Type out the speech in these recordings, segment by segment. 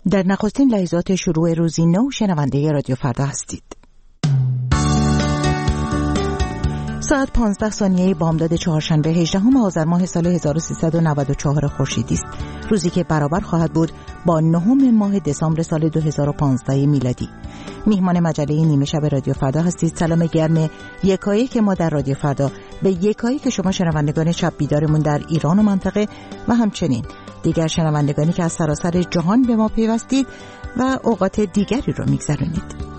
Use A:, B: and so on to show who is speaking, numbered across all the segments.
A: در نخستین لحظات شروع روزی نو شنونده رادیو فردا هستید. ساعت 15 ثانیه بامداد چهارشنبه 18 آذر ماه سال 1394 خورشیدی است. روزی که برابر خواهد بود با 9 ماه دسامبر سال 2015 میلادی. میهمان مجله نیمه شب رادیو فردا هستید. سلام گرم یکایی که ما در رادیو فردا به یکایی که شما شنوندگان شب بیدارمون در ایران و منطقه و همچنین دیگر شنوندگانی که از سراسر جهان به ما پیوستید و اوقات دیگری رو میگذرونید.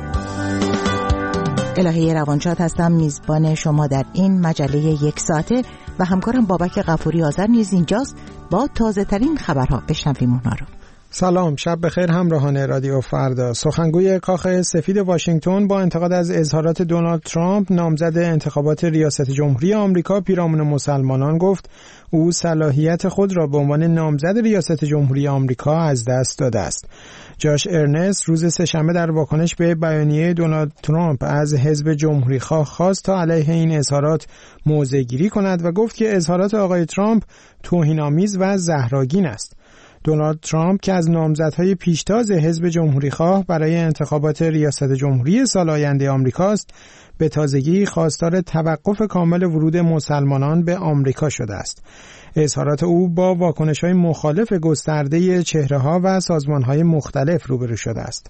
A: الهه روانشاد هستم، میزبان شما در این مجله یک ساعته و همکارم بابک غفوری آذر نیز اینجاست با تازه ترین خبرها. بشنویم اونها رو.
B: سلام، شب بخیر همراهان رادیو فردا. سخنگوی کاخ سفید واشنگتن با انتقاد از اظهارات دونالد ترامپ نامزد انتخابات ریاست جمهوری آمریکا پیرامون مسلمانان گفت او صلاحیت خود را به عنوان نامزد ریاست جمهوری آمریکا از دست داده است. جاش ارنست روز سه‌شنبه در واکنش به بیانیه دونالد ترامپ از حزب جمهوری‌خواه خواست تا علیه این اظهارات موضع‌گیری کند و گفت که اظهارات آقای ترامپ توهین‌آمیز و زهرآگین است. دونالد ترامپ که از نامزدهای پیشتاز حزب جمهوری‌خواه برای انتخابات ریاست جمهوری سال آینده آمریکاست، به تازگی خواستار توقف کامل ورود مسلمانان به آمریکا شده است. اظهارات او با واکنش‌های مخالف گسترده چهره‌ها و سازمان‌های مختلف روبرو شده است.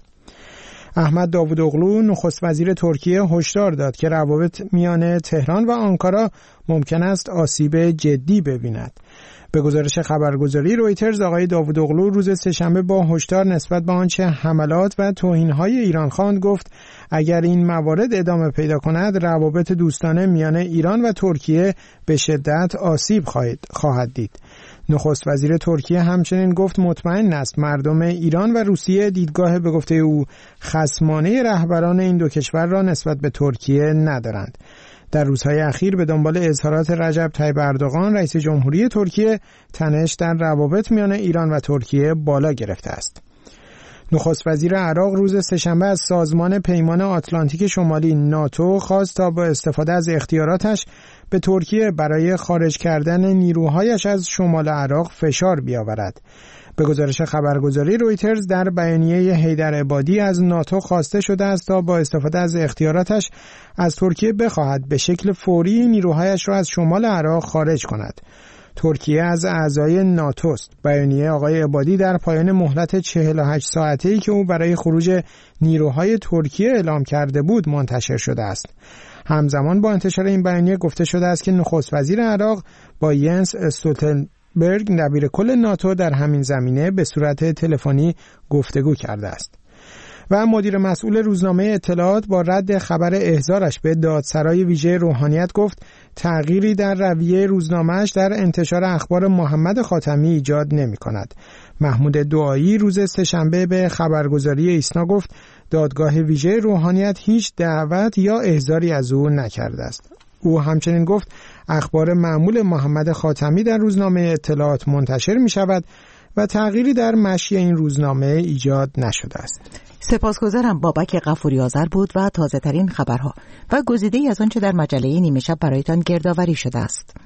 B: احمد داوودوغلو نخست وزیر ترکیه هشدار داد که روابط میان تهران و آنکارا ممکن است آسیب جدی ببیند. به گزارش خبرگزاری رویترز آقای داوودوغلو روز سه‌شنبه با هشدار نسبت به آنچه حملات و توهین‌های ایران خواند گفت اگر این موارد ادامه پیدا کند روابط دوستانه میان ایران و ترکیه به شدت آسیب خواهد دید. نخست وزیر ترکیه همچنین گفت مطمئن است مردم ایران و روسیه دیدگاه به گفته او خصمانه رهبران این دو کشور را نسبت به ترکیه ندارند. در روزهای اخیر به دنبال اظهارات رجب طیب اردوغان رئیس جمهوری ترکیه تنش در روابط میان ایران و ترکیه بالا گرفته است. نخست وزیر عراق روز سه‌شنبه از سازمان پیمان آتلانتیک شمالی ناتو خواست تا با استفاده از اختیاراتش به ترکیه برای خارج کردن نیروهایش از شمال عراق فشار بیاورد. به گزارش خبرگزاری رویترز در بیانیه حیدر عبادی از ناتو خواسته شده است تا با استفاده از اختیاراتش از ترکیه بخواهد به شکل فوری نیروهایش را از شمال عراق خارج کند. ترکیه از اعضای ناتو است. بیانیه آقای عبادی در پایان مهلت 48 ساعته‌ای که او برای خروج نیروهای ترکیه اعلام کرده بود منتشر شده است. همزمان با انتشار این بیانیه گفته شده است که نخست وزیر عراق با ینس استولتنبرگ دبیر کل ناتو در همین زمینه به صورت تلفنی گفتگو کرده است. و مدیر مسئول روزنامه اطلاعات با رد خبر احضارش به دادسرای ویژه روحانیت گفت تغییری در رویه روزنامه‌اش در انتشار اخبار محمد خاتمی ایجاد نمی‌کند. محمود دعایی روز سه‌شنبه به خبرگزاری ایسنا گفت دادگاه ویژه روحانیت هیچ دعوت یا احضاری از او نکرده است. او همچنین گفت اخبار معمول محمد خاتمی در روزنامه اطلاعات منتشر می‌شود و تغییری در مشی این روزنامه ایجاد نشده است.
A: سپاسگزارم. بابک غفوری آذر بود و تازه ترین خبرها و گزیده‌ای از آنچه در مجله نیمه شب برایتان گردآوری شده است.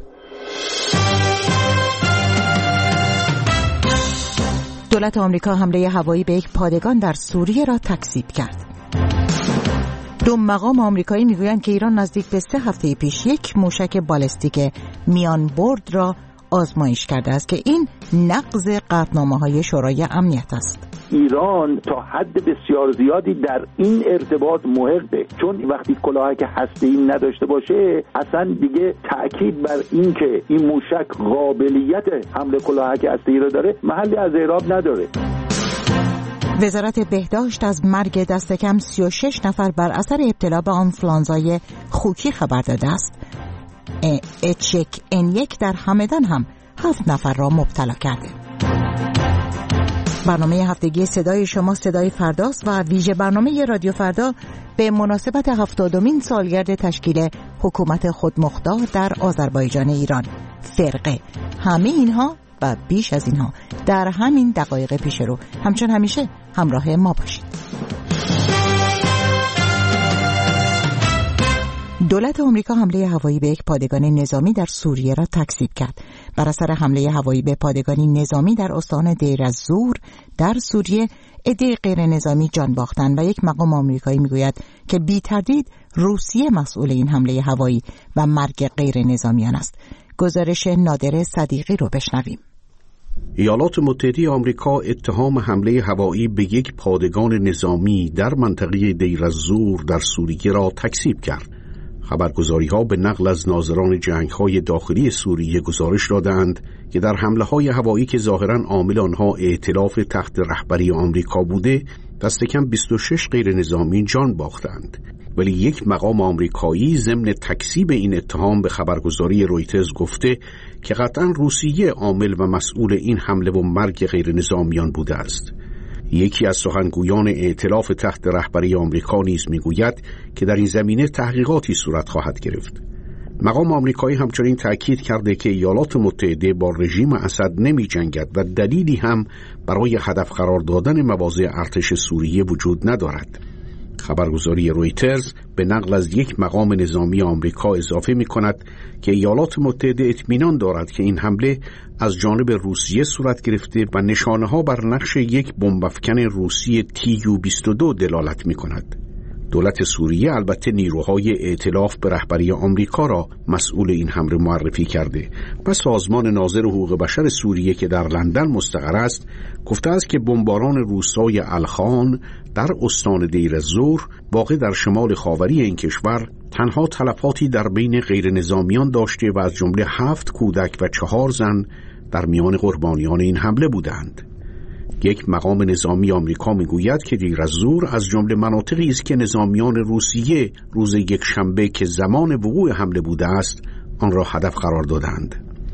A: دولت آمریکا حمله هوایی به یک پادگان در سوریه را تکذیب کرد. دو مقام آمریکایی میگویند که ایران نزدیک به 3 هفته پیش یک موشک بالستیک میان برد را آزمایش کرده است که این نقض قطعنامه‌های شورای امنیت است.
C: ایران تا حد بسیار زیادی در این ارتباط محقه، چون وقتی کلاهک هسته‌ای نداشته باشه اصلا دیگه تأکید بر این که این موشک قابلیت حمل کلاهک هسته‌ای رو داره محلی از اعراب نداره.
A: وزارت بهداشت از مرگ دست کم 36 نفر بر اثر ابتلا به آنفلانزای خوکی خبر داده است. H1N1 در همدان هم 7 نفر را مبتلا کرده. برنامه هفتگی صدای شما صدای فرداست و ویژه برنامه رادیو فردا به مناسبت 70مین سالگرد تشکیل حکومت خودمختار در آذربایجان ایران. فرقه همه اینها و بیش از اینها در همین دقایق پیش رو. همچون همیشه همراه ما باشید. دولت آمریکا حمله هوایی به یک پادگان نظامی در سوریه را تکذیب کرد. بر اثر حمله هوایی به پادگانی نظامی در استان دیر الزور در سوریه عده غیر نظامی جان باختند و یک مقام آمریکایی میگوید که بی تردید روسیه مسئول این حمله هوایی و مرگ غیر نظامیان است. گزارش نادر صدیقی رو بشنویم.
D: ایالات متحده آمریکا اتهام حمله هوایی به یک پادگان نظامی در منطقه دیر الزور در سوریه را تکذیب کرد. خبرگزاری‌ها به نقل از ناظران جنگ‌های داخلی سوریه گزارش دادند که در حمله‌های هوایی که ظاهراً عامل آنها ائتلاف تحت رهبری آمریکا بوده، دست کم 26 غیر نظامی جان باختند. ولی یک مقام آمریکایی ضمن تکذیب این اتهام به خبرگزاری رویترز گفته که قطعاً روسیه عامل و مسئول این حمله و مرگ غیر نظامیان بوده است. یکی از سخنگویان ائتلاف تحت رهبری آمریکا نیز میگوید که در این زمینه تحقیقاتی صورت خواهد گرفت. مقام آمریکایی همچنین تأکید کرده که ایالات متحده با رژیم اسد نمی جنگد و دلیلی هم برای هدف قرار دادن مواضع ارتش سوریه وجود ندارد. خبرگزاری رویترز به نقل از یک مقام نظامی آمریکا اضافه می کند که ایالات متحده اطمینان دارد که این حمله از جانب روسیه صورت گرفته و نشانه ها بر نقش یک بمب‌افکن روسی TU-22 دلالت می کند. دولت سوریه البته نیروهای ائتلاف به رهبری آمریکا را مسئول این حمله معرفی کرده و سازمان ناظر حقوق بشر سوریه که در لندن مستقر است گفته است که بمباران روسای الخان در استان دیر الزور واقع در شمال خاوری این کشور تنها تلفاتی در بین غیر نظامیان داشته و از جمله 7 کودک و 4 زن در میان قربانیان این حمله بودند. یک مقام نظامی آمریکا میگوید که دیر الزور از جمله مناطقی است که نظامیان روسیه روز یکشنبه که زمان وقوع حمله بوده است آن را هدف قرار دادند.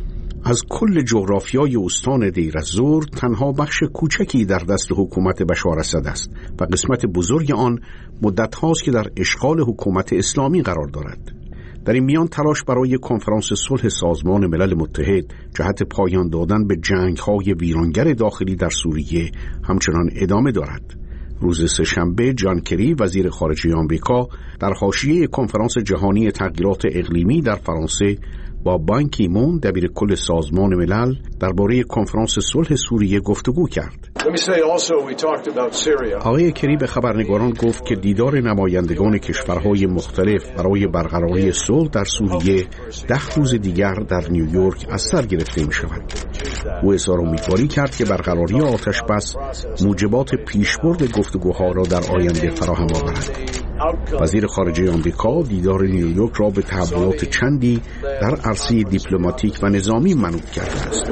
D: از کل جغرافیای استان دیر الزور تنها بخش کوچکی در دست حکومت بشار اسد است و قسمت بزرگ آن مدت هاست که در اشغال حکومت اسلامی قرار دارد. در این میان تلاش برای کنفرانس صلح سازمان ملل متحد جهت پایان دادن به جنگ‌های ویرانگر داخلی در سوریه همچنان ادامه دارد. روز سه‌شنبه جان کری وزیر خارجه آمریکا در حاشیه کنفرانس جهانی تغییرات اقلیمی در فرانسه با بان کی مون دبیر کل سازمان ملل درباره کنفرانس صلح سوریه گفتگو کرد. آقای کری به خبرنگاران گفت که دیدار نمایندگان کشورهای مختلف برای برقراری صلح در سوریه 10 روز دیگر در نیویورک از سر گرفته می شود. او اظهار امیدواری کرد که برقراری آتش بس موجبات پیشبرد گفتگوها را در آینده فراهم آورد. وزیر خارجه آمریکا دیدار نیویورک را به تحولات چندی در عرصه دیپلماتیک و نظامی منوط کرده است.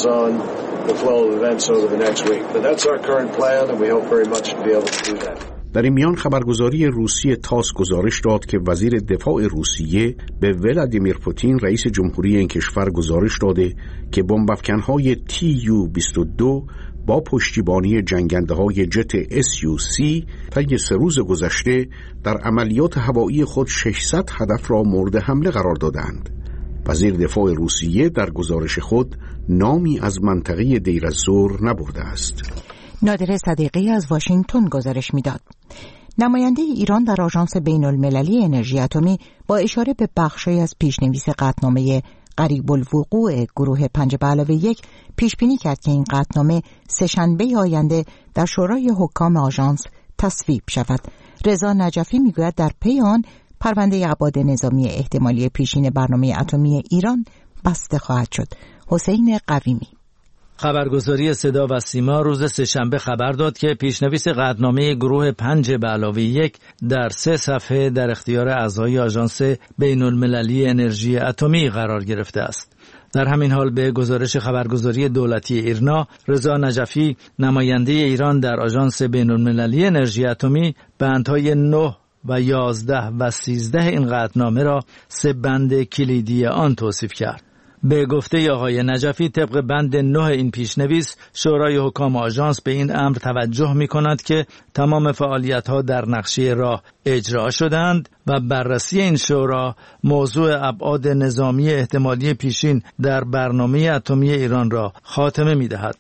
D: در این میان خبرگزاری روسیه تاس گزارش داد که وزیر دفاع روسیه به ولادیمیر پوتین رئیس جمهوری این کشور گزارش داده که بمب‌افکن‌های TU-22 با پشتیبانی جنگنده‌های جت SU-30 طی 3 روز گذشته در عملیات هوایی خود 600 هدف را مورد حمله قرار دادند. وزیر دفاع روسیه در گزارش خود نامی از منطقه دیر الزور نبرده است.
A: نادر صدیقی از واشنگتن گزارش می‌داد. نماینده ایران در آژانس بین‌المللی انرژی اتمی با اشاره به بخشی از پیشنویس قطعنامه قریب الوقوع گروه 5+1 پیش بینی کرد که این قطعنامه سه‌شنبه آینده در شورای حکام آژانس تصویب شود. رضا نجفی میگوید در پی آن پرونده ابعاد نظامی احتمالی پیشین برنامه اتمی ایران بسته خواهد شد. حسین قویمی.
E: خبرگزاری صدا و سیما روز سه‌شنبه خبر داد که پیشنویس قطعنامه گروه 5+1 در 3 صفحه در اختیار اعضای آژانس بین‌المللی انرژی اتمی قرار گرفته است. در همین حال به گزارش خبرگزاری دولتی ایرنا، رضا نجفی نماینده ایران در آژانس بین‌المللی انرژی اتمی بندهای 9 و 11 و 13 این قطعنامه را 3 بند کلیدی آن توصیف کرد. به گفته آقای نجفی طبق بند 9 این پیشنویس شورای حکام آژانس به این امر توجه می کند که تمام فعالیت‌ها در نقشه راه اجرا شدند و بررسی این شورا موضوع ابعاد نظامی احتمالی پیشین در برنامه اتمی ایران را خاتمه می دهد.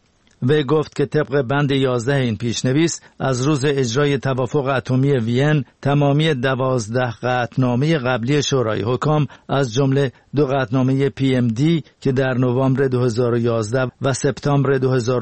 E: وی گفت که طبق بند 11 این پیشنویس از روز اجرای توافق اتمی وین تمامی 12 قطعنامه قبلی شورای حکام از جمله 2 قطعنامه PMD که در نوامبر 2011 و سپتامبر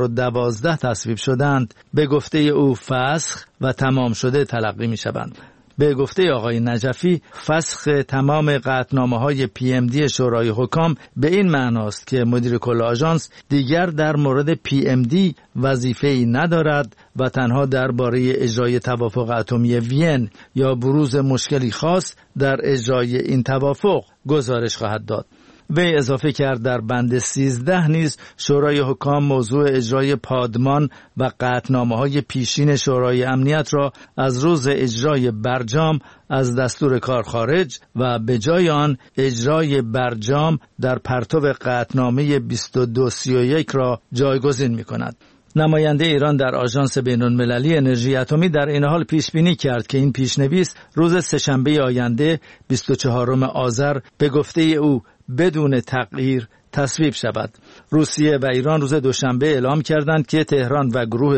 E: 2012 تصویب شدند به گفته او فسخ و تمام شده تلقی می شوند. به گفته آقای نجفی فسخ تمام قطعنامه‌های PMD شورای حکام به این معناست که مدیر کل آژانس دیگر در مورد PMD وظیفه‌ای ندارد و تنها درباره اجرای توافق اتمی وین یا بروز مشکلی خاص در اجرای این توافق گزارش خواهد داد. وی اضافه کرد در بند 13 نیز شورای حکام موضوع اجرای پادمان و قطعنامه‌های پیشین شورای امنیت را از روز اجرای برجام از دستور کار خارج و به جای آن اجرای برجام در پرتو قطعنامه 2231 را جایگزین می‌کند. نماینده ایران در آژانس بین‌المللی انرژی اتمی در این حال پیش بینی کرد که این پیشنویس روز سه‌شنبه آینده 24 آذر به گفته او بدون تغییر تصویب شود. روسیه و ایران روز دوشنبه اعلام کردند که تهران و گروه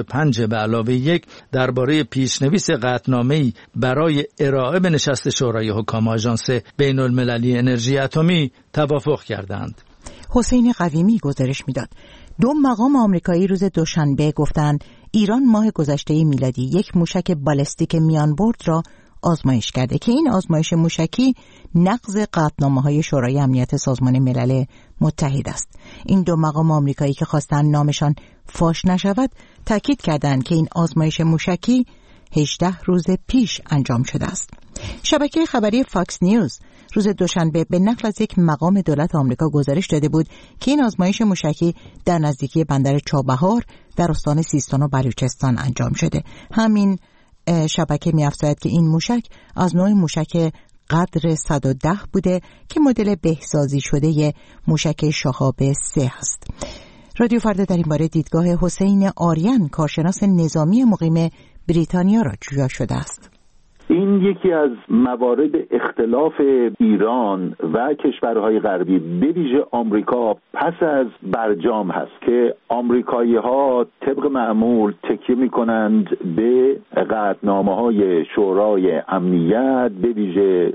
E: 5+1 درباره پیشنویس قطعنامه‌ای برای ارائه به نشست شورای حکام آژانس بین‌المللی انرژی اتمی توافق کردند.
A: حسین قویمی گزارش میداد. 2 مقام آمریکایی روز دوشنبه گفتند ایران ماه گذشته میلادی یک موشک بالستیک میانبرد را آزمایش کرده که این آزمایش موشکی نقض قطعنامه‌های شورای امنیت سازمان ملل متحد است. این 2 مقام آمریکایی که خواستند نامشان فاش نشود تاکید کردند که این آزمایش موشکی 18 روز پیش انجام شده است. شبکه خبری فاکس نیوز روز دوشنبه به نقل از یک مقام دولت آمریکا گزارش داده بود که این آزمایش موشکی در نزدیکی بندر چابهار در استان سیستان و بلوچستان انجام شده. همین شبکه می‌افزاید که این موشک از نوع موشک قدر 110 بوده که مدل بهسازی شده موشک شهاب 3 است. رادیو فردا در این باره دیدگاه حسین آریان کارشناس نظامی مقیم بریتانیا را جویا شده است.
C: این یکی از موارد اختلاف ایران و کشورهای غربی به ویژه آمریکا پس از برجام هست که آمریکایی‌ها طبق معمول تکیه می‌کنند به قطعنامه‌های شورای امنیت به ویژه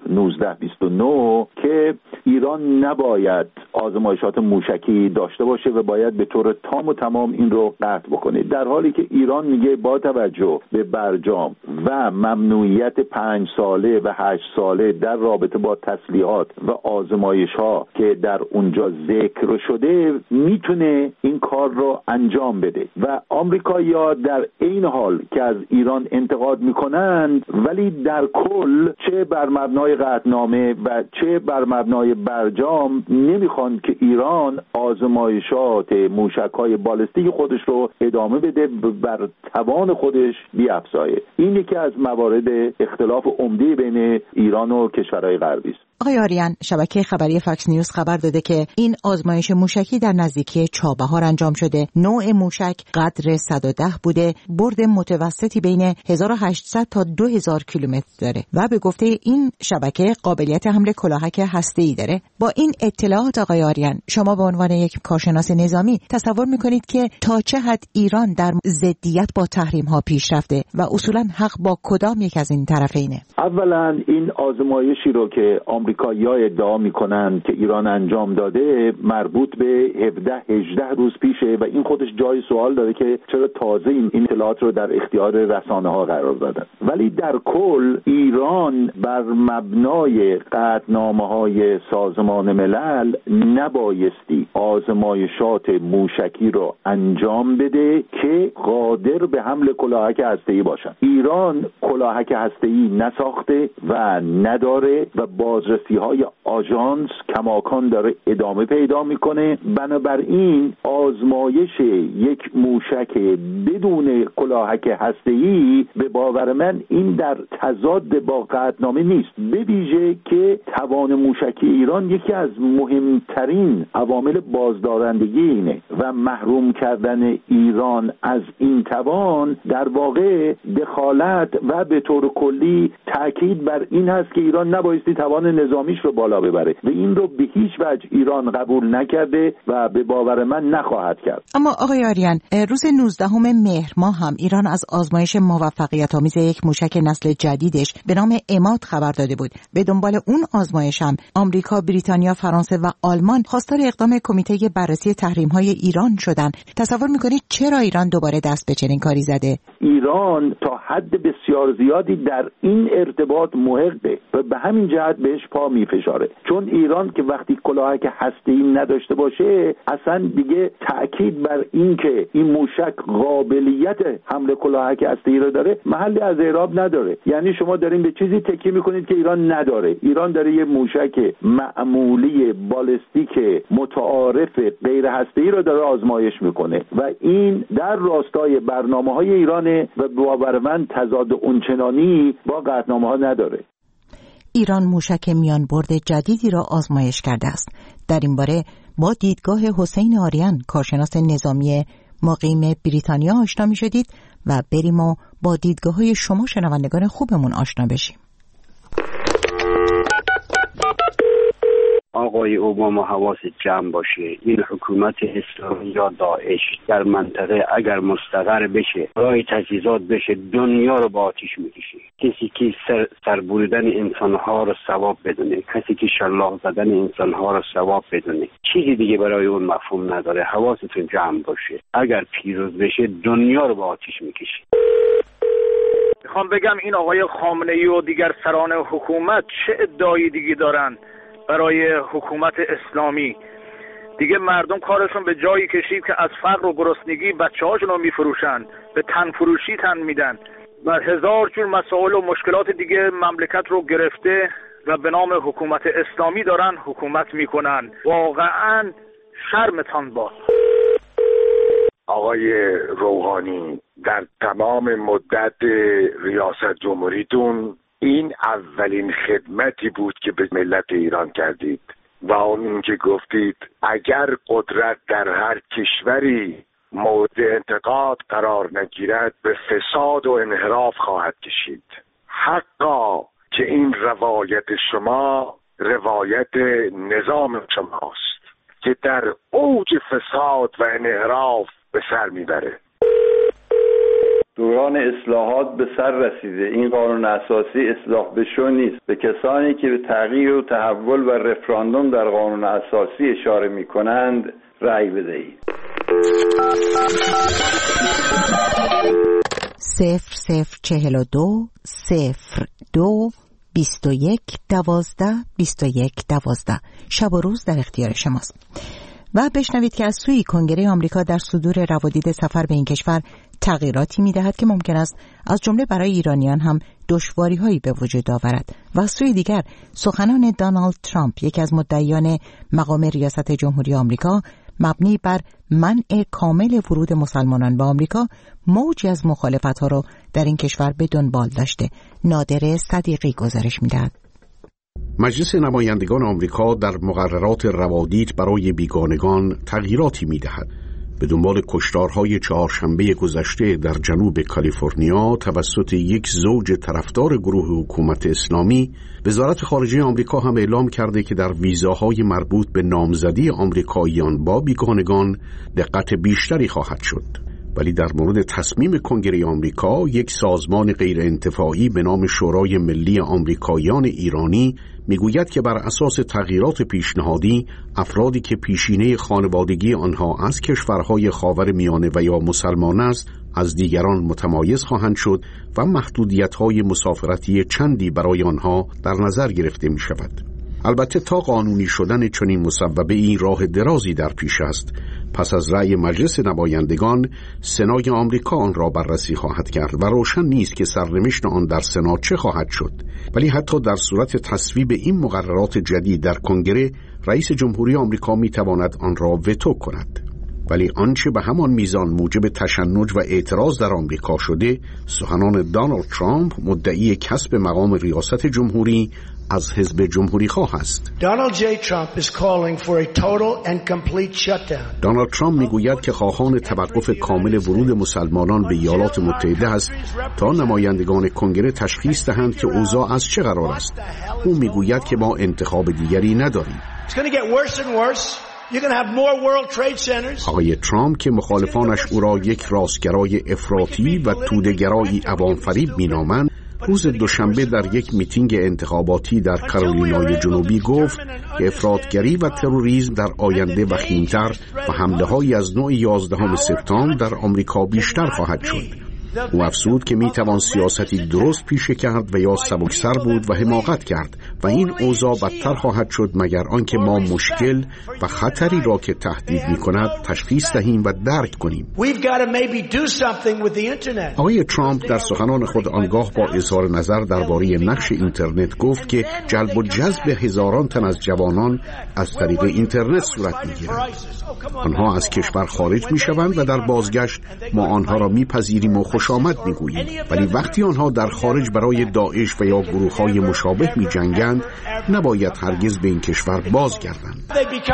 C: 1929 که ایران نباید آزمایشات موشکی داشته باشه و باید به طور تام و تمام این رو قطع بکنه، در حالی که ایران میگه با توجه به برجام و ممنوعیت 5 ساله و 8 ساله در رابطه با تسلیحات و آزمایش‌ها که در اونجا ذکر شده میتونه این کار رو انجام بده و آمریکایی‌ها در این حال که از ایران انتقاد میکنند ولی در کل چه بر مبنای قطعنامه و چه بر مبنای برجام نمیخوان که ایران آزمایشات موشک‌های بالستیک خودش رو ادامه بده بر توان خودش بیافزایه. این یکی از موارد اختلاف عمده بین ایران و کشورهای غربی است.
A: آقای آریان، شبکه خبری فاکس نیوز خبر داده که این آزمایش موشکی در نزدیکی چابهار انجام شده. نوع موشک قدر 110 بوده، برد متوسطی بین 1800 تا 2000 کیلومتر داره و به گفته این شبکه قابلیت حمل کلاهک هسته‌ای داره. با این اطلاعات آقای آریان، شما به عنوان یک کارشناس نظامی تصور می‌کنید که تا چه حد ایران در ضدیت با تحریم‌ها پیش رفته و اصولاً حق با کدام یک از این طرفینه؟
C: اولا این آزمایشی رو که آمریکایی‌ها ادعا می‌کنند که ایران انجام داده مربوط به 17-18 روز پیشه و این خودش جای سوال داره که چرا تازه این اطلاعات رو در اختیار رسانه‌ها قرار دادن. ولی در کل ایران بر مبنای قطعنامه‌های سازمان ملل نبایستی آزمایشات موشکی رو انجام بده که قادر به حمل کلاهک هسته‌ای باشن. ایران کلاهک هسته‌ای نساخته و نداره و بازرسی‌های آژانس کماکان داره ادامه پیدا میکنه. بنابراین آزمایش یک موشک موشک بدون کلاهک هسته‌ای به باور من این در تضاد با قطعنامه نیست، به ویژه که توان موشکی ایران یکی از مهمترین عوامل بازدارندگی اینه و محروم کردن ایران از این توان در واقع دخالت و به طور کلی تاکید بر این هست که ایران نبایستی توان نظامیش رو بالا ببره و این رو به هیچ وجه ایران قبول نکرده و به باور من نخواهد کرد.
A: اما آقای آریان، روز 19 مهر ماه هم ایران از آزمایش موفقیت آمیز یک موشک نسل جدیدش به نام عماد خبر داده بود. به دنبال اون آزمایش هم آمریکا، بریتانیا، فرانسه و آلمان خواستار اقدام کمیته بررسی تحریم‌های ایران شدن. تصور می‌کنید چرا ایران دوباره دست به چنین کاری زده؟
C: ایران تا حد بسیار زیادی در این ارتباط محقه و به همین جهت بهش پا میفشاره، چون ایران که وقتی کلاهک هسته‌ای نداشته باشه اصلا دیگه تأکید بر این که این موشک قابلیت حمله کلاهک هسته‌ای رو داره محلی از اعراب نداره. یعنی شما دارین به چیزی تکیه میکنید که ایران نداره. ایران داره یه موشک معمولی بالستیک متعارف غیر هسته‌ای رو داره آزمایش میکنه و این در راستای برنامه‌های ایرانه و باور من تضاد اونچنانی با قطعنامه‌ها نداره.
A: ایران موشک میان برد جدیدی را آزمایش کرده است. در این باره با دیدگاه حسین آریان، کارشناس نظامی مقیم بریتانیا آشنا می شدید و بریم و با دیدگاه‌های شما شنوندگان خوبمون آشنا بشیم.
F: آقای اوباما حواست جمع باشه، این حکومت اسلامی یا داعش در منطقه اگر مستقر بشه، راه تجهیزات بشه، دنیا رو با آتیش میکشه. کسی که سربریدن انسانها رو ثواب بدونه، کسی که شلاق زدن انسانها رو ثواب بدونه، چیزی دیگه برای اون مفهوم نداره. حواستون جمع باشه، اگر پیروز بشه دنیا رو با آتیش میکشه.
G: میخوام بگم این آقای خامنه‌ای و دیگر سران حکومت چه ادعای دیگه دارن برای حکومت اسلامی. دیگه مردم کارشون به جایی کشید که از فقر و گرسنگی بچه‌هاشون رو میفروشن، به تن فروشی تن میدن و هزار جور مسائل و مشکلات دیگه مملکت رو گرفته و به نام حکومت اسلامی دارن حکومت میکنن. واقعا شرمتان باد.
H: آقای روحانی، در تمام مدت ریاست جمهوریتون این اولین خدمتی بود که به ملت ایران کردید و اون که گفتید اگر قدرت در هر کشوری مورد انتقاد قرار نگیرد به فساد و انحراف خواهد کشید. حقا که این روایت شما روایت نظام شماست که در اوج فساد و انحراف به سر میبره.
I: دوران اصلاحات به سر رسیده. این قانون اساسی اصلاح بشو نیست. به کسانی که به تغییر و تحول و رفراندوم در قانون اساسی اشاره میکنند رأی بدهید.
A: 0042 02 21 12 21 12 شب و روز در اختیار شماست. و بشنوید که از سوی کنگره آمریکا در صدور روادید سفر به این کشور تغییراتی می‌دهد که ممکن است از جمله برای ایرانیان هم دشواری‌هایی به وجود آورد. و از سوی دیگر سخنان دونالد ترامپ، یکی از مدعیان مقام ریاست جمهوری آمریکا، مبنی بر منع کامل ورود مسلمانان به آمریکا، موجی از مخالفت‌ها را در این کشور به دنبال داشته. نادر صدیقی گزارش می‌دهد.
D: مجلس نمایندگان آمریکا در مقررات روادید برای بیگانگان تغییراتی می‌دهد. به دنبال کشتارهای چهارشنبه گذشته در جنوب کالیفرنیا توسط یک زوج طرفدار گروه حکومت اسلامی، وزارت خارجه آمریکا هم اعلام کرده که در ویزاهای مربوط به نامزدی آمریکاییان با بیگانگان دقت بیشتری خواهد شد. ولی در مورد تصمیم کنگره آمریکا، یک سازمان غیر انتفاعی به نام شورای ملی آمریکاییان ایرانی میگوید که بر اساس تغییرات پیشنهادی، افرادی که پیشینه خانوادگی آنها از کشورهای خاورمیانه و یا مسلمان است، از دیگران متمایز خواهند شد و محدودیت‌های مسافرتی چندی برای آنها در نظر گرفته می شود. البته تا قانونی شدن چنین مصوبه‌ای راه درازی در پیش است. پس از رأی مجلس نمایندگان، سنای آمریکا آن را بررسی خواهد کرد و روشن نیست که سرنوشت آن در سنا چه خواهد شد. ولی حتی در صورت تصویب این مقررات جدید در کنگره، رئیس جمهوری آمریکا می تواند آن را وتو کند. ولی آنچه به همان میزان موجب تشنج و اعتراض در آمریکا شده، سخنان دونالد ترامپ مدعی کسب مقام ریاست جمهوری از حزب جمهوری خواه است. دونالد ترامپ میگوید که خواهان توقف کامل ورود مسلمانان به ایالات متحده است تا نمایندگان کنگره تشخیص دهند که اوضاع از چه قرار است. او میگوید که ما انتخاب دیگری نداریم. آقای ترامپ که مخالفانش او را یک راستگرای افراطی و توده‌گرایی عوام فریب مینامند، روز دوشنبه در یک میتینگ انتخاباتی در کارولینای جنوبی گفت که افراطگری و تروریسم در آینده وخیم‌تر و حمله‌هایی از نوع 11 سپتامبر در آمریکا بیشتر خواهد شد. او افزود که میتوان سیاستی درست پیشه کرد و یا سبکسر بود و حماقت کرد و این اوضاع بدتر خواهد شد مگر آنکه ما مشکل و خطری را که تهدید میکند تشخیص دهیم و درک کنیم. آقای ترامپ در سخنان خود آنگاه با اظهار نظر درباره نقش اینترنت گفت که جلب و جذب هزاران تن از جوانان از طریق اینترنت صورت میگیرد. آنها از کشور خارج میشوند و در بازگشت ما آنها را میپذیریم و خوش آمد میگوییم، ولی وقتی آنها در خارج برای داعش و یا گروه‌های مشابه می‌جنگند نباید هرگز به این کشور بازگردند.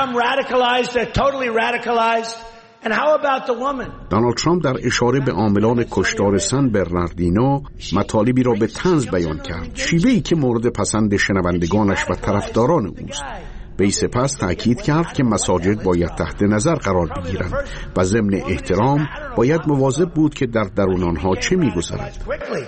D: دونالد ترامپ در اشاره به عاملان کشتار سن برناردینو مطالبی را به طنز بیان کرد، شیوهی که مورد پسند شنوندگانش و طرفداران اوست. وی سپس تأکید کرد که مساجد باید تحت نظر قرار بگیرند و ضمن احترام باید مواظب بود که در درون آنها چه می‌گذرد.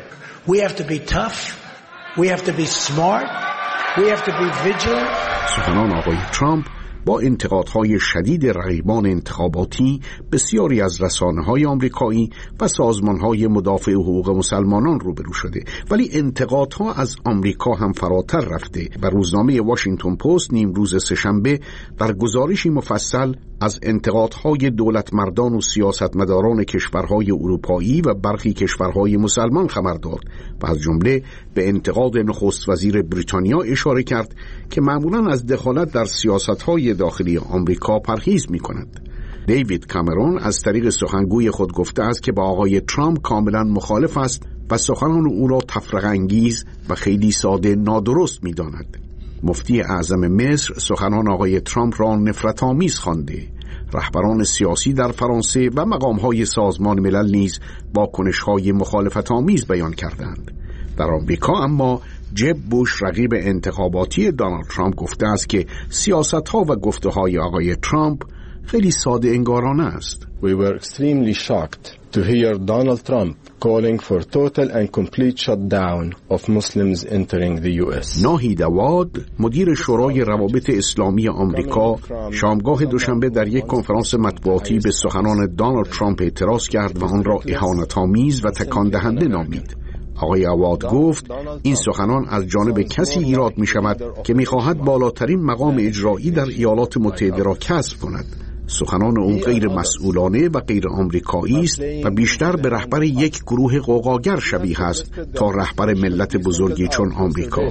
D: سخنان آقای ترامپ با انتقادهای شدید رقیبان انتخاباتی بسیاری از رسانه‌های آمریکایی و سازمان‌های مدافع حقوق مسلمانان روبرو شده، ولی انتقادها از آمریکا هم فراتر رفته و روزنامه واشنگتن پست نیمروز سه‌شنبه در گزارشی مفصل از انتقادهای دولتمردان و سیاستمداران کشورهای اروپایی و برخی کشورهای مسلمان خبر داد و از جمله به انتقاد نخست وزیر بریتانیا اشاره کرد که معمولاً از دخالت در سیاستهای داخلی آمریکا پرهیز می‌کند. دیوید کامرون از طریق سخنگوی خود گفته است که با آقای ترامپ کاملاً مخالف است و سخنان او را تفرقه انگیز و خیلی ساده نادرست می‌داند. مفتی اعظم مصر سخنان آقای ترامپ را نفرت آمیز خوانده. رهبران سیاسی در فرانسه و مقام‌های سازمان ملل نیز واکنش‌های مخالفت آمیز بیان کردند. در آمریکا اما جب بوش رقیب انتخاباتی دونالد ترامپ گفته است که سیاست‌ها و گفته‌های آقای ترامپ خیلی ساده انگارانه است.
J: We were extremely shocked to hear Donald Trump calling for total and complete shutdown of Muslims entering the US.
D: ناهید عواد مدیر شورای روابط اسلامی آمریکا شامگاه دوشنبه در یک کنفرانس مطبوعاتی به سخنان دونالد ترامپ اعتراض کرد و آن را اهانت‌آمیز و تکان دهنده نامید. آقای عواد گفت این سخنان از جانب کسی ایراد می شود که می خواهد بالاترین مقام اجرایی در ایالات متحده را کسب کند. سخنان اون غیر مسئولانه و غیر آمریکایی است و بیشتر به رهبر یک گروه غوغاگر شبیه است تا رهبر ملت بزرگی چون آمریکا.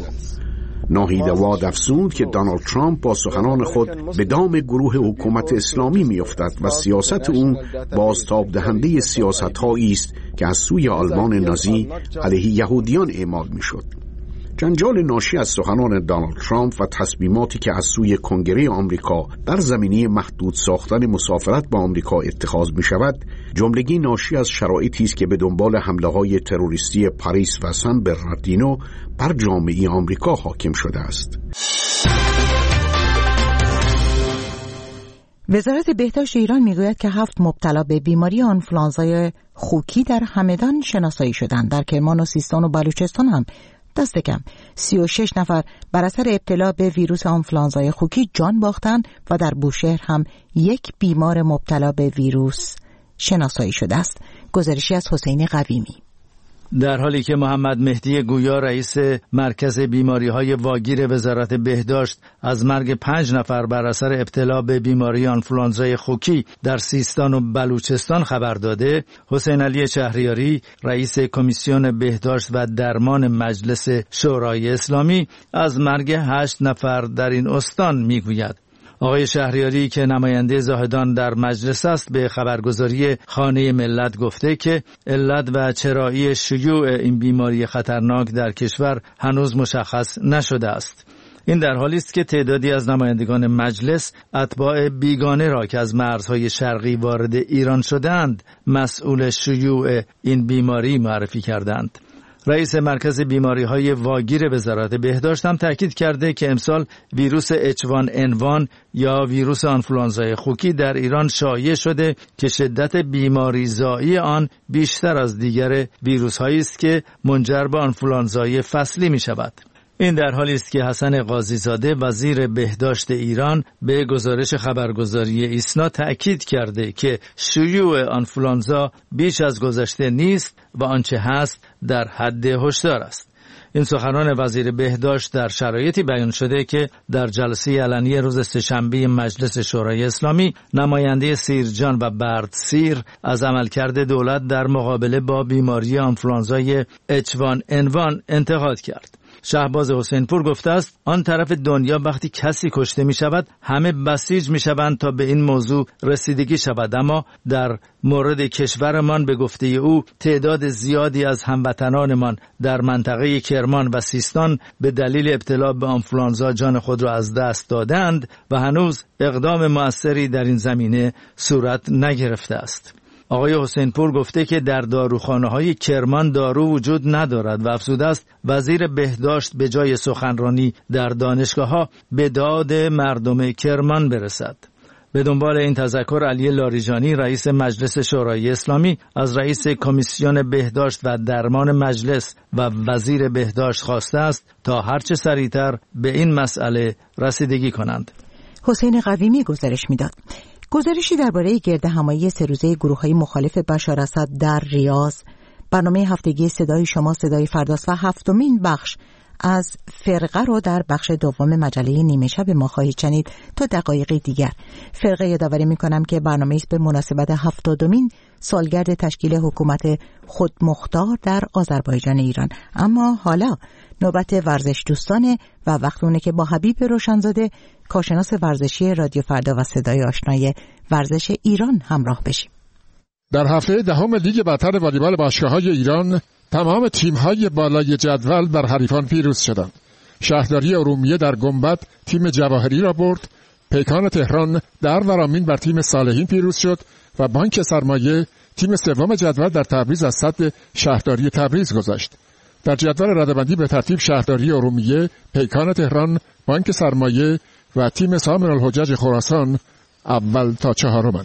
D: ناهید عواد افزود که دونالد ترامپ با سخنان خود به دام گروه حکومت اسلامی می‌افتد و سیاست اون بازتاب دهنده سیاست‌هایی است که از سوی آلمان نازی علیه یهودیان اعمال می‌شد. جنجال ناشی از سخنان دونالد ترامپ و تصمیماتی که از سوی کنگره آمریکا در زمینه محدود ساختن مسافرت با آمریکا اتخاذ می شود، جملگی ناشی از شرایطی است که به دنبال حمله‌های تروریستی پاریس و سن برناردینو بر جامعه آمریکا حاکم شده است.
A: وزارت بهداشت ایران میگوید که 7 مبتلا به بیماری آنفولانزای خوکی در همدان شناسایی شدند. در کرمان و سیستان و بلوچستان هم دست کم 36 نفر بر اثر ابتلا به ویروس آنفولانزای خوکی جان باختند و در بوشهر هم یک بیمار مبتلا به ویروس شناسایی شده است. گزارشی از حسین قویمی.
E: در حالی که محمد مهدی گویا رئیس مرکز بیماری‌های واگیر وزارت بهداشت از مرگ 5 نفر بر اثر ابتلا به بیماری آنفولانزای خوکی در سیستان و بلوچستان خبر داده، حسین علی شهریاری رئیس کمیسیون بهداشت و درمان مجلس شورای اسلامی از مرگ 8 نفر در این استان میگوید. آقای شهریاری که نماینده زاهدان در مجلس است به خبرگزاری خانه ملت گفته که علت و چرایی شیوع این بیماری خطرناک در کشور هنوز مشخص نشده است. این در حالی است که تعدادی از نمایندگان مجلس اتباع بیگانه را که از مرزهای شرقی وارد ایران شدند مسئول شیوع این بیماری معرفی کردند. رئیس مرکز بیماری‌های واگیر وزارت بهداشت هم تاکید کرده که امسال ویروس H1N1 یا ویروس آنفولانزای خوکی در ایران شایع شده که شدت بیماریزایی آن بیشتر از دیگر ویروس‌هایی است که منجر به آنفولانزای فصلی می‌شود. این در حالی است که حسن قاضی‌زاده وزیر بهداشت ایران به گزارش خبرگزاری ایسنا تأکید کرده که شیوع آنفولانزا بیش از گذشته نیست و آنچه هست در حد هشدار است. این سخنان وزیر بهداشت در شرایطی بیان شده که در جلسه علنی روز سه‌شنبه مجلس شورای اسلامی نماینده سیرجان و بردسیر از عملکرد دولت در مقابله با بیماری آنفولانزای H1N1 انتقاد کرد. شهباز حسینپور گفته است آن طرف دنیا وقتی کسی کشته می شود همه بسیج می شوند تا به این موضوع رسیدگی شود، اما در مورد کشورمان به گفته او تعداد زیادی از هموطنانمان در منطقه کرمان و سیستان به دلیل ابتلا به آنفولانزا جان خود را از دست دادند و هنوز اقدام مؤثری در این زمینه صورت نگرفته است. آقای حسینپور گفته که در داروخانه‌های کرمان دارو وجود ندارد و افزوده است وزیر بهداشت به جای سخنرانی در دانشگاه‌ها به داد مردم کرمان برسد. به دنبال این تذکر علی لاریجانی رئیس مجلس شورای اسلامی از رئیس کمیسیون بهداشت و درمان مجلس و وزیر بهداشت خواسته است تا هرچه سریعتر به این مسئله رسیدگی کنند.
A: حسین قویمی گزارش می‌داد. گزارشی درباره گردهمایی 3 روزه گروه‌های مخالف بشار اسد در ریاض، برنامه هفتگی صدای شما صدای فرداست و 7مین بخش از فرقه رو در بخش دوم مجله نیمه شب ما خواهید شنید. تا دقایقی دیگر فرقه یادآوری می‌کنم که برنامه‌ای است به مناسبت 70مین سالگرد تشکیل حکومت خودمختار در آذربایجان ایران. اما حالا نوبت ورزش دوستانه و وقت اونه که با حبیب روشنزاده کارشناس ورزشی رادیو فردا و صدای آشنای ورزش ایران همراه بشیم.
K: در هفته دهم لیگ برتر والیبال باشگاه‌های ایران تمام تیم‌های بالای جدول بر حریفان پیروز شدند. شهرداری ارومیه در گنبد تیم جواهری را برد، پیکان تهران در ورامین بر تیم صالحین پیروز شد و بانک سرمایه تیم سوم جدول در تبریز از صد شهرداری تبریز گذشت. در جدول رده‌بندی به ترتیب شهرداری ارومیه، پیکان تهران، بانک سرمایه و تیم سامر الحجج خراسان اول تا 4.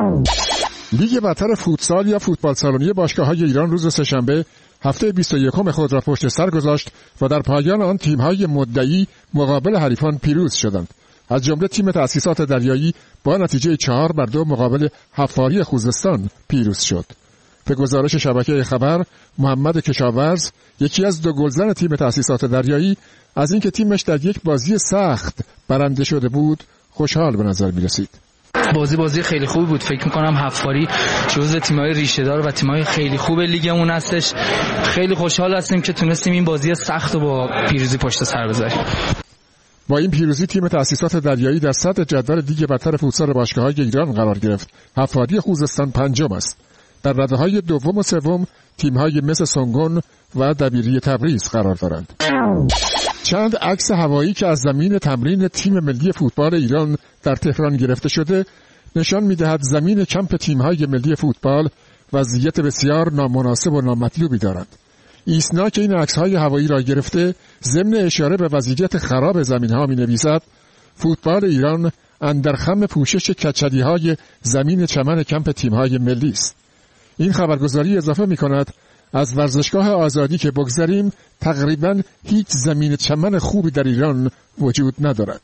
K: لیگ برتر فوتسال یا فوتبال سالونی باشگاه‌های ایران روز سه‌شنبه هفته 21 خود را پشت سر گذاشت و در پایان آن تیم‌های مدعی مقابل حریفان پیروز شدند. از جمله تیم تأسیسات دریایی با نتیجه 4-2 مقابل حفاری خوزستان پیروز شد. به گزارش شبکه خبر، محمد کشاورز یکی از 2 گلزن تیم تأسیسات دریایی از اینکه تیمش در یک بازی سخت برنده شده بود خوشحال به نظر می رسید.
L: بازی خیلی خوبی بود. فکر می‌کنم حفاری جزو تیم‌های ریشه‌دار و تیم‌های خیلی خوب لیگمون هستش. خیلی خوشحال هستیم که تونستیم این بازی سخت رو با پیروزی پشت سر بذاریم.
K: با این پیروزی تیم تأسیسات دریایی در صدر جدول لیگ برتر فوتسال باشگاه‌های ایران قرار گرفت. حفاری خوزستان 5م است. در رده‌های دوم و سوم تیم‌های مثل سنگون و دبیری تبریز قرار دارند. چند عکس هوایی که از زمین تمرین تیم ملی فوتبال ایران در تهران گرفته شده نشان می‌دهد زمین کمپ تیم‌های ملی فوتبال وضعیت بسیار نامناسب و نامطلوبی دارد. ایسنا که این عکس‌های هوایی را گرفته ضمن اشاره به وضعیت خراب زمین‌ها می‌نویسد فوتبال ایران اندر خم پوشش کچلی‌های زمین چمن کمپ تیم‌های ملی است. این خبرگزاری اضافه می‌کند از ورزشگاه آزادی که بگذریم تقریباً هیچ زمین چمن خوبی در ایران وجود ندارد.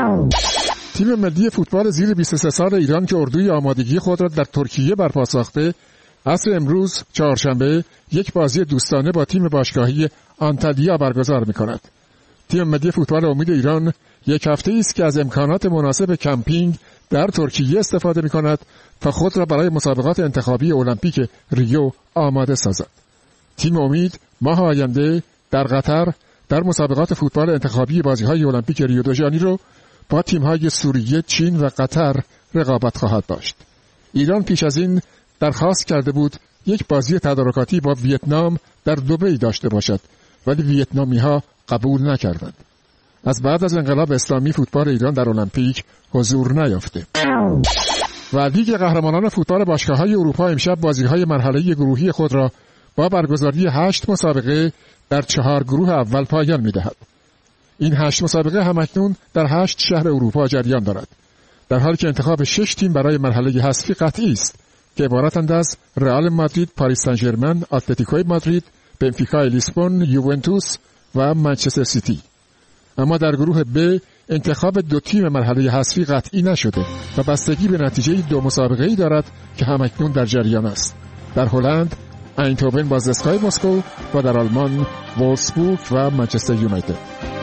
K: تیم ملی فوتبال زیر 23 سال ایران که اردوی آمادگی خود را در ترکیه برپا ساخته، عصر امروز چهارشنبه یک بازی دوستانه با تیم باشگاهی آنتالیا برگزار می‌کند. تیم ملی فوتبال امید ایران یک هفته است که از امکانات مناسب کمپینگ در ترکیه استفاده می‌کند تا خود را برای مسابقات انتخابی المپیک ریو آماده سازد. تیم امید ماه آینده در قطر در مسابقات فوتبال انتخابی بازی‌های المپیک ریو دو ژانیرو با تیم‌های سوریه، چین و قطر رقابت خواهد داشت. ایران پیش از این درخواست کرده بود یک بازی تدارکاتی با ویتنام در دبی داشته باشد، ولی ویتنامی‌ها قبول نکردند. از بعد از انقلاب اسلامی فوتبال ایران در المپیک حضور نیافته. و لیگ قهرمانان فوتبال باشگاه‌های اروپا امشب بازی‌های مرحله گروهی خود را با برگزاری 8 مسابقه در 4 گروه اول پایان می‌دهد. این 8 مسابقه همکنون در 8 شهر اروپا جریان دارد، در حالی که انتخاب 6 تیم برای مرحله حذفی قطعی است که عبارتند از رئال مادرید، پاریس سن ژرمن، اتلتیکو مادرید، بنفیکا لیسبون، یوونتوس و منچستر سیتی. اما در گروه ب انتخاب 2 تیم مرحله حذفی قطعی نشده و بستگی به نتیجه 2 مسابقه‌ای دارد که همکنون در جریان است. در هلند اینتوون با زسکای مسکو و در آلمان وولفسبورگ و منچستر یونایتد.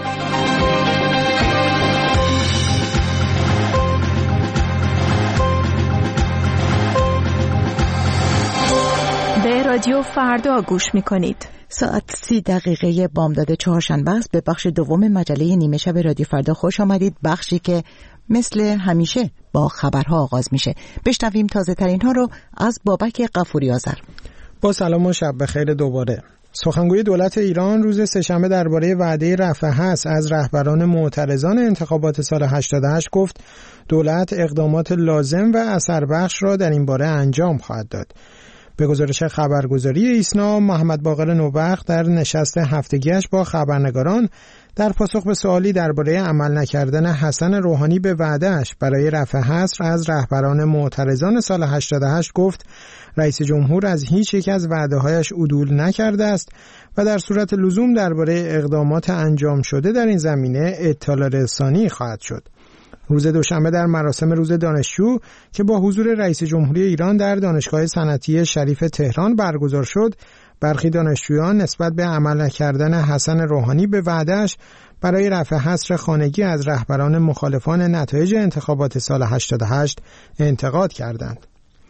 M: به رادیو فردا گوش می‌کنید.
A: ساعت 30 بامداد چهارشنبه است. به بخش دوم مجله نیمه شب رادیو فردا خوش آمدید. بخشی که مثل همیشه با خبرها آغاز میشه. بشنویم تازه ترین ها رو از بابک غفوری آذر.
B: با سلام و شب بخیر دوباره. سخنگوی دولت ایران روز سه‌شنبه درباره وعده رفع حظر از رهبران معترضان انتخابات سال 88 گفت دولت اقدامات لازم و اثربخش را در این باره انجام خواهد داد. به گزارش خبرگزاری ایسنا، محمد باقر نوبخت در نشست هفتگیش با خبرنگاران در پاسخ به سوالی درباره عمل نکردن حسن روحانی به وعده‌اش برای رفع حظر از رهبران معترضان سال 88 گفت رئیس جمهور از هیچ یک از وعده‌هایش عدول نکرده است و در صورت لزوم درباره اقدامات انجام شده در این زمینه اطلاع رسانی خواهد شد. روز دوشنبه در مراسم روز دانشجو که با حضور رئیس جمهوری ایران در دانشگاه صنعتی شریف تهران برگزار شد، برخی دانشجویان نسبت به عمل نکردن حسن روحانی به وعده‌اش برای رفع حصر خانگی از رهبران مخالفان نتایج انتخابات سال 88 انتقاد کردند.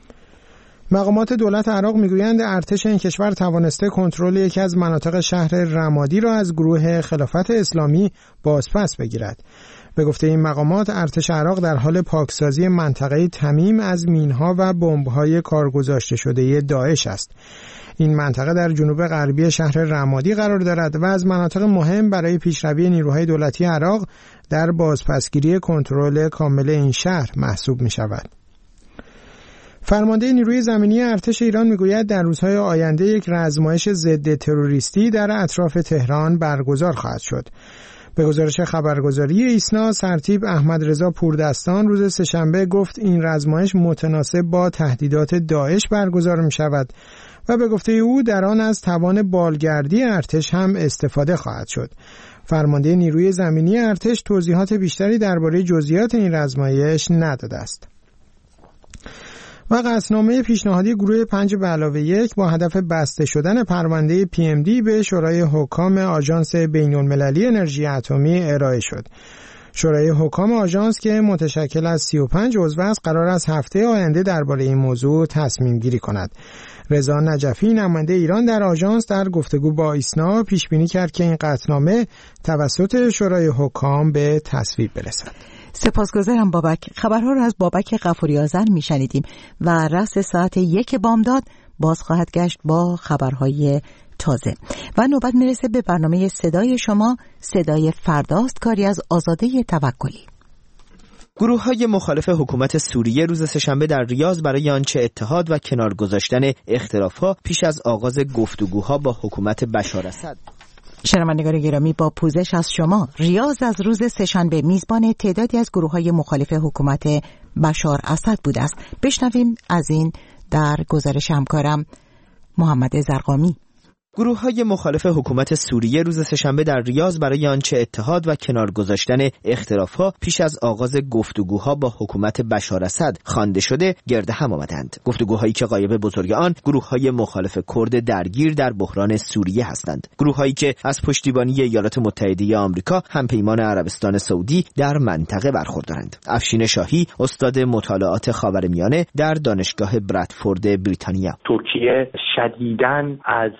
B: مقامات دولت عراق میگویند ارتش این کشور توانسته کنترل یکی از مناطق شهر رمادی را از گروه خلافت اسلامی بازپس بگیرد. به گفته این مقامات ارتش عراق در حال پاکسازی منطقه تمیم از مینها و بمب‌های کارگذاشته شده داعش است. این منطقه در جنوب غربی شهر رمادی قرار دارد و از مناطق مهم برای پیشروی نیروهای دولتی عراق در بازپسگیری کنترل کامل این شهر محسوب می شود. فرمانده نیروی زمینی ارتش ایران میگوید در روزهای آینده یک رزمایش ضد تروریستی در اطراف تهران برگزار خواهد شد. به گزارش خبرگزاری ایسنا، سرتیپ احمد رضا پوردستان روز سه‌شنبه گفت این رزمایش متناسب با تهدیدات داعش برگزار می شود و به گفته او در آن از توان بالگردی ارتش هم استفاده خواهد شد. فرمانده نیروی زمینی ارتش توضیحات بیشتری درباره جزئیات این رزمایش نداده است. و قطعنامه پیشنهادی گروه 5+1 با هدف بسته شدن پرونده PMD به شورای حکام آژانس بین‌المللی انرژی اتمی ارائه شد. شورای حکام آژانس که متشکل از 35 عضو است قرار است هفته آینده درباره این موضوع تصمیم گیری کند. رضا نجفی نماینده ایران در آژانس در گفتگو با ایسنا پیش بینی کرد که این قطعنامه توسط شورای حکام به تصویب برسد.
A: سپاسگزارم بابک. خبرها را از بابک غفوری آذر میشنیدیم و رأس ساعت 1 بامداد باز خواهد گشت با خبرهای تازه و نوبت میرسه به برنامه صدای شما. صدای فرداست، کاری از آزاده توکلی.
N: گروه‌های مخالف حکومت سوریه روز سه‌شنبه در ریاض برای آنچه اتحاد و کنار گذاشتن اختلاف‌ها پیش از آغاز گفتگوها با حکومت بشار اسد.
A: شنوندگان گرامی، با پوزش از شما، ریاض از روز سه‌شنبه میزبان تعدادی از گروه‌های مخالف حکومت بشار اسد بوده است. بشنویم از این در گزارش همکارم محمد زرقامی.
N: گروه‌های مخالف حکومت سوریه روز سه‌شنبه در ریاض برای آنچه اتحاد و کنار گذاشتن اختلاف‌ها پیش از آغاز گفتگوها با حکومت بشار اسد خوانده شده گرد هم آمدند. گفتگوهایی که غایب بزرگ آن گروه‌های مخالف کرد درگیر در بحران سوریه هستند. گروه‌هایی که از پشتیبانی ایالات متحده آمریکا همپیمان عربستان سعودی در منطقه برخوردارند. افشین شاهی، استاد مطالعات خاورمیانه در دانشگاه برادفورد بریتانیا:
O: ترکیه شدیداً از حضور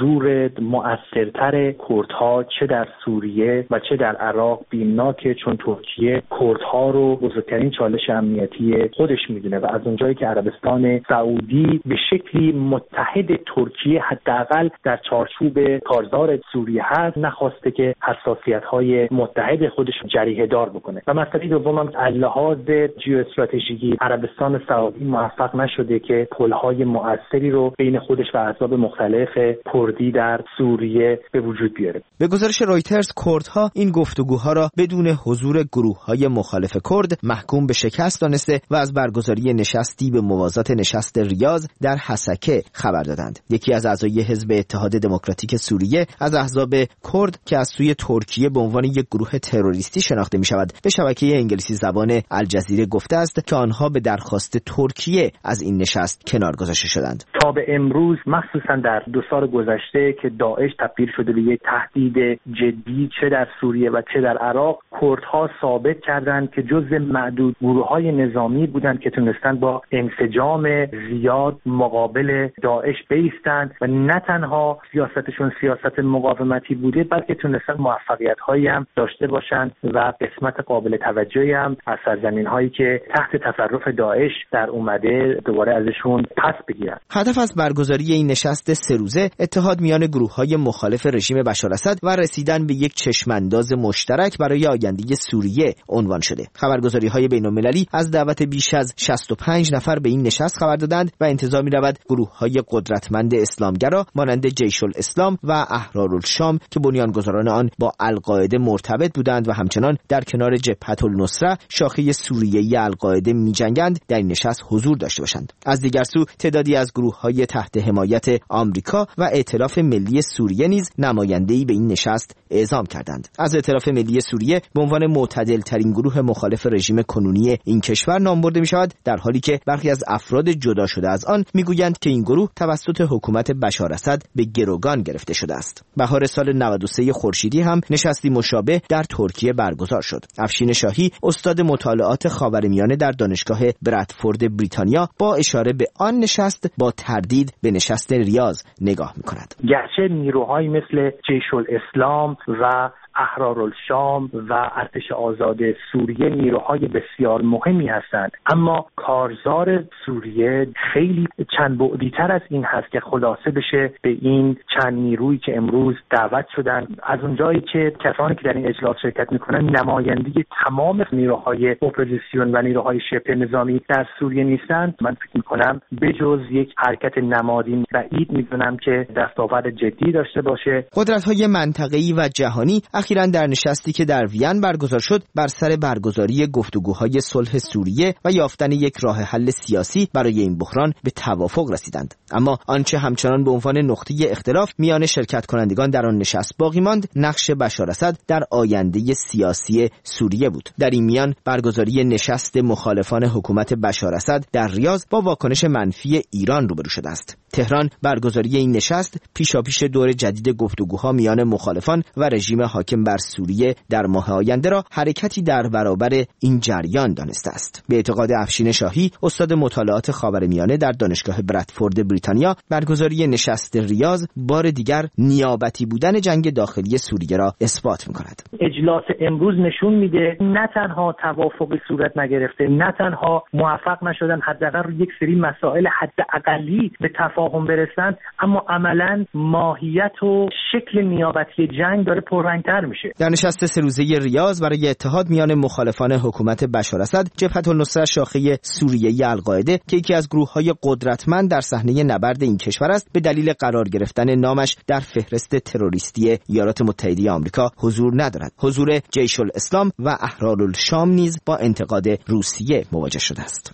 O: حضور مؤثرتر کردها چه در سوریه و چه در عراق بیمناکه، چون ترکیه کردها رو بزرگترین چالش امنیتی خودش میدونه و از اونجایی که عربستان سعودی به شکلی متحد ترکیه حداقل در چارچوب کارزار سوریه هست، نخواسته که حساسیت‌های متحد خودش جریحه دار بکنه. و مسئله دوم هم از لحاظ ژئواستراتژیکی عربستان سعودی موفق نشده که پل‌های مؤثری رو بین خودش و احزاب مختلف کردی در سوریه به وجود بیاره.
N: به گزارش رایترز کردها این گفتگوها را بدون حضور گروه‌های مخالف کرد محکوم به شکست دانسته و از برگزاری نشستی به موازات نشست ریاض در حسکه خبر دادند. یکی از اعضای حزب اتحاد دموکراتیک سوریه از احزاب کرد که از سوی ترکیه به عنوان یک گروه تروریستی شناخته می‌شود به شبکه انگلیسی زبان الجزیره گفته است که آنها به درخواست ترکیه از این نشست کنار گذاشته شدند.
O: تا به امروز مخصوصا در 2 سال گذشته که داعش تبدیل شده به یک تهدید جدی چه در سوریه و چه در عراق، کردها ثابت کردند که جزء معدود گروه‌های نظامی بودند که تونستند با انسجام زیاد مقابل داعش بایستند و نه تنها سیاستشون سیاست مقاومتی بوده بلکه تونستند موفقیت‌هایی هم داشته باشند و قسمت قابل توجهی هم از سرزمین‌هایی که تحت تصرف داعش در اومده دوباره ازشون پس بگیرند.
N: هدف از برگزاری این نشست 3 روزه اتحاد میان گروه‌های مخالف رژیم بشاراسد و رسیدن به یک چشمانداز مشترک برای آینده سوریه عنوان شده. خبرگزاری‌های بین‌المللی از دعوت بیش از 65 نفر به این نشست خبر دادند و انتظار می‌رود گروه‌های قدرتمند اسلامگرا مانند جیش الاسلام و احرارالشام که بنیانگذاران آن با القاعده مرتبط بودند و همچنان در کنار جبهة النصره شاخه سوریه‌ای القاعده می‌جنگند در این نشست حضور داشته باشند. از دیگر سو تعدادی از گروه‌های تحت حمایت آمریکا و ائتلاف ملی سوریه نیز نماینده‌ای به این نشست اعزام کردند. از ائتلاف ملی سوریه به عنوان معتدل‌ترین گروه مخالف رژیم کنونی این کشور نام برده می‌شود، در حالی که برخی از افراد جدا شده از آن می‌گویند که این گروه توسط حکومت بشاراسد به گروگان گرفته شده است. بهار سال 93 خورشیدی هم نشستی مشابه در ترکیه برگزار شد. افشین شاهی استاد مطالعات خاورمیانه در دانشگاه برادفورد بریتانیا با اشاره به آن نشست با تردید به نشست ریاض نگاه می‌کند.
O: گرچه نیروهایی مثل جیش الاسلام و احرارالشام و ارتش آزاد سوریه نیروهای بسیار مهمی هستند، اما کارزار سوریه خیلی چند بعدی‌تر از این هست که خلاصه بشه به این چند نیرویی که امروز دعوت شدن. از اونجایی که کسانی که در این اجلاس شرکت میکنن نمایندگی تمام نیروهای اپوزیسیون و نیروهای شبه نظامی در سوریه نیستند، من فکر میکنم بجز یک حرکت نمادین بعید میدونم که دستاورد جدی داشته باشه.
N: قدرت‌های منطقه‌ای و جهانی اخیراً در نشستی که در وین برگزار شد بر سر برگزاری گفتگوهای صلح سوریه و یافتن یک راه حل سیاسی برای این بحران به توافق رسیدند. اما آنچه همچنان به عنوان نقطه اختلاف میان شرکت کنندگان در آن نشست باقی ماند، نقش بشاراسد در آینده سیاسی سوریه بود. در این میان برگزاری نشست مخالفان حکومت بشاراسد در ریاض با واکنش منفی ایران روبرو شده است. تهران برگزاری این نشست پیشاپیش دور جدید گفتگوها میان مخالفان و رژیم حاکم بر سوریه در ماه آینده را حرکتی در برابر این جریان دانسته است. به اعتقاد افشین شاهی استاد مطالعات خاورمیانه در دانشگاه برادفورد بریتانیا، برگزاری نشست ریاض بار دیگر نیابتی بودن جنگ داخلی سوریه را اثبات می‌کند.
O: اجلاس امروز نشون میده نه تنها توافقی صورت نگرفته، نه تنها موفق نشدن حداقل یک سری مسائل حداقلی به تفاهم برسند، اما عملاً ماهیت و شکل نیابتی جنگ داره پررنگ‌تر میشه.
N: در نشست 3 روزه ریاض برای اتحاد میان مخالفان حکومت بشاراسد، جبهة النصره شاخه سوریه‌ای القاعده که یکی از گروه‌های قدرتمند در صحنه نبرد این کشور است، به دلیل قرار گرفتن نامش در فهرست تروریستی ایالات متحده آمریکا حضور ندارد. حضور جیش الاسلام و احرارالشام نیز با انتقاد روسیه مواجه شده است.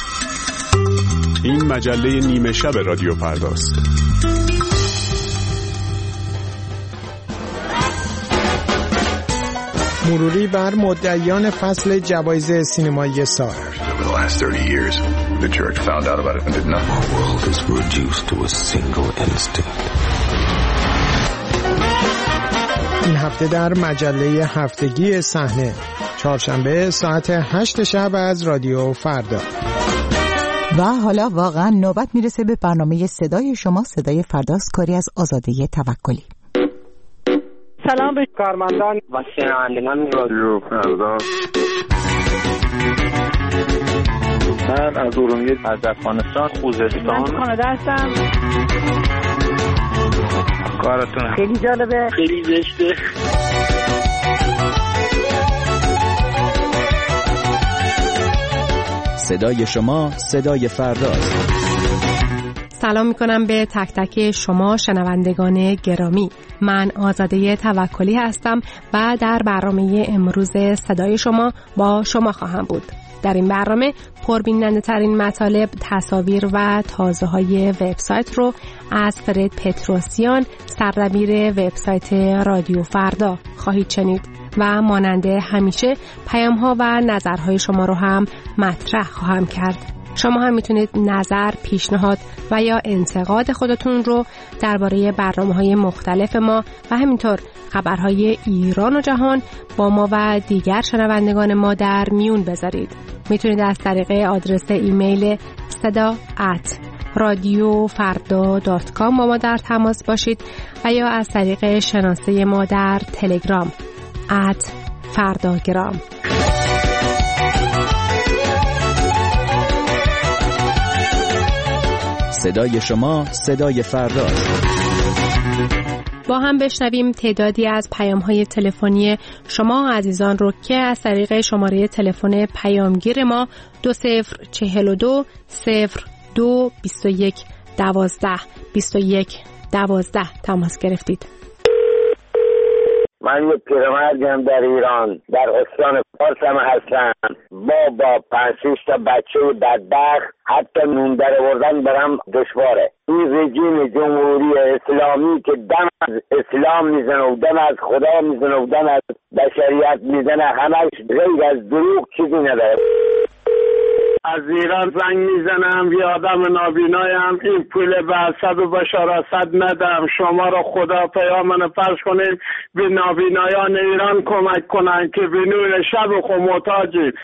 P: این مجله نیمه شب رادیو فرداست.
B: مروری بر مدعیان فصل جوایز سینمایی سال. این هفته در مجله هفتگی صحنه، چهارشنبه ساعت 8 شب از رادیو فردا.
A: و حالا واقعا نوبت میرسه به برنامه صدای شما، صدای فرداست، کاری از آزاده توکلی.
Q: سلام به کارمندان و شنوندگان رادیو فرداست.
R: من از ارومیه، از افغانستان، خوزستان،
Q: من کانادا هستم.
R: کارتون
Q: خیلی جالبه،
R: خیلی زشته.
S: صدای شما، صدای فرداست.
T: سلام میکنم به تک تک شما شنوندگان گرامی. من آزاده توکلی هستم و در برنامه امروز صدای شما با شما خواهم بود. در این برنامه پربیننده ترین مطالب، تصاویر و تازه های وبسایت رو از فرد پتروسیان، سردبیر وبسایت رادیو فردا خواهید شنید و ماننده همیشه پیام ها و نظرهای شما رو هم مطرح خواهم کرد. شما هم میتونید نظر، پیشنهاد و یا انتقاد خودتون رو درباره برنامه‌های مختلف ما و همینطور خبرهای ایران و جهان با ما و دیگر شنوندگان ما در میون بذارید. میتونید از طریق آدرس ایمیل sada@radiofarda.com با ما در تماس باشید و یا از طریق شناسه ما در تلگرام @فرداگرام.
S: صدای شما، صدای فرداست.
T: با هم بشنویم تعدادی از پیام‌های تلفنی شما عزیزان رو که از طریق شماره تلفن پیامگیر ما 2042 02 21 12 21 12 تماس گرفتید.
U: من یه پیرمردم در ایران، در استان فارس هم هستم. با 5-6 تا بچه بدبخت حتی نون در آوردن برام دشواره. این رژیم جمهوری اسلامی که دم از اسلام میزنه و دم از خدا میزنه و دم از بشریت میزنه، همش غیر از دروغ چیزی نداره.
V: از ایران زنگ میزنم، یه آدم نابینایم، این پول به اسد و بشار اسد ندم. شما را خدا پیامن فرض کنید به نابینایان ایران کمک کنن که به نور شب خود محتاجید.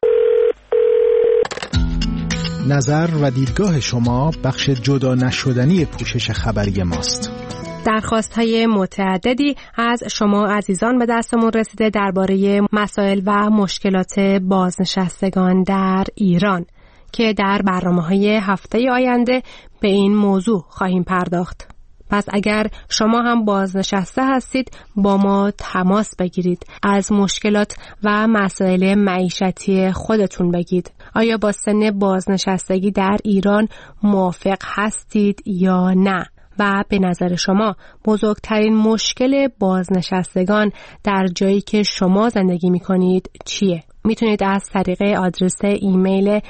W: نظر و دیدگاه شما بخش جدا نشدنی پوشش خبری ماست.
T: درخواست‌های متعددی از شما عزیزان به دستمون رسیده درباره مسائل و مشکلات بازنشستگان در ایران که در برنامه‌های هفته آینده به این موضوع خواهیم پرداخت. پس اگر شما هم بازنشسته هستید با ما تماس بگیرید، از مشکلات و مسائل معیشتی خودتون بگید. آیا با سن بازنشستگی در ایران موافق هستید یا نه؟ و به نظر شما بزرگترین مشکل بازنشستگان در جایی که شما زندگی می‌کنید چیه؟ میتونید از طریق آدرس ایمیل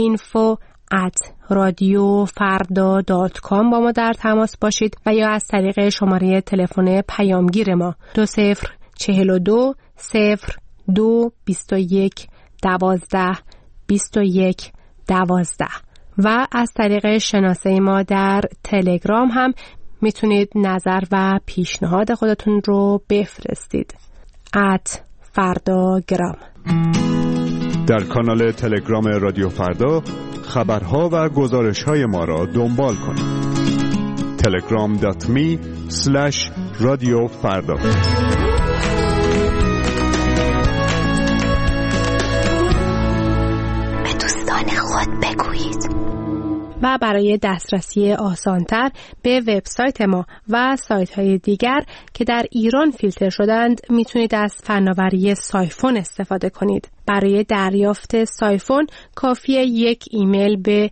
T: info@radiofarda.com با ما در تماس باشید و یا از طریق شماره تلفن پیامگیر ما 2042 02 21 12 21 12 و از طریق شناسه ما در تلگرام هم میتونید نظر و پیشنهاد خودتون رو بفرستید @فرداگرام.
P: در کانال تلگرام رادیو فردا خبرها و گزارش‌های ما را دنبال کنید. telegram.me/radiofarda.
T: به دوستان خود بگویید. و برای دسترسی آسانتر به وبسایت ما و سایت‌های دیگر که در ایران فیلتر شدند میتونید از فناوری سایفون استفاده کنید. برای دریافت سایفون کافیه یک ایمیل به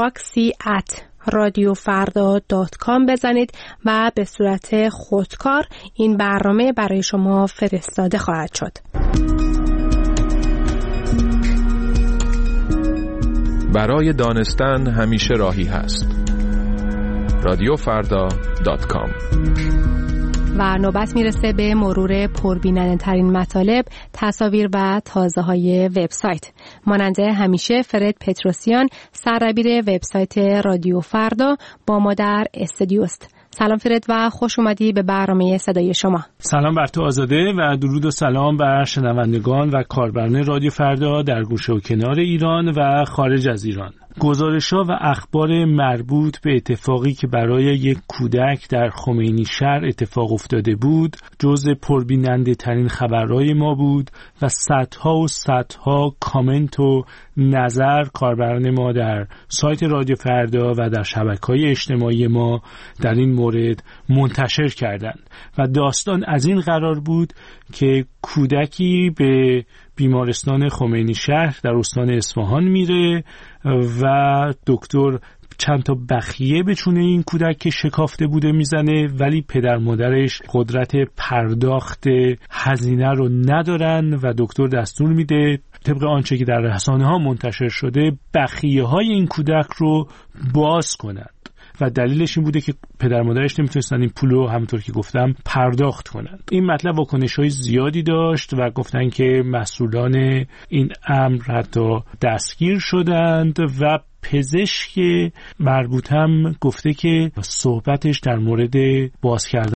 T: proxy@radiofarda.com بزنید و به صورت خودکار این برنامه برای شما فرستاده خواهد شد.
X: برای دانستن همیشه راهی هست. radiofarda.com.
T: و نوبت میرسه به مرور پربیننده ترین مطالب، تصاویر و تازه های وبسایت. ماننده همیشه فرد پتروسیان، سردبیر وبسایت رادیو فردا با ما در استودیوست. سلام فرد و خوش اومدی به برنامه صدای شما.
Y: سلام بر تو آزاده و درود و سلام بر شنوندگان و کاربران رادیو فردا در گوشه و کنار ایران و خارج از ایران. گزارش‌ها و اخبار مربوط به اتفاقی که برای یک کودک در خمینی شهر اتفاق افتاده بود جزء پربیننده ترین خبرهای ما بود و صدها و صدها کامنت و نظر کاربران ما در سایت رادیو فردا و در شبکه‌های اجتماعی ما در این مورد منتشر کردند و داستان از این قرار بود که کودکی به بیمارستان خمینی شهر در استان اصفهان میره و دکتر چند تا بخیه به چونه این کودک که شکافته بوده میزنه، ولی پدر مادرش قدرت پرداخت هزینه رو ندارن و دکتر دستور میده طبق آنچه که در رسانه ها منتشر شده بخیه های این کودک رو باز کنند و دلیلش این بوده که پدر مادرش نمیتونستن این پولو همونطور که گفتم پرداخت کنند. این مطلب واکنش‌های زیادی داشت و گفتن که مسئولان این امر حتی دستگیر شدند و پزشک مربوط هم گفته که صحبتش در مورد باز کردن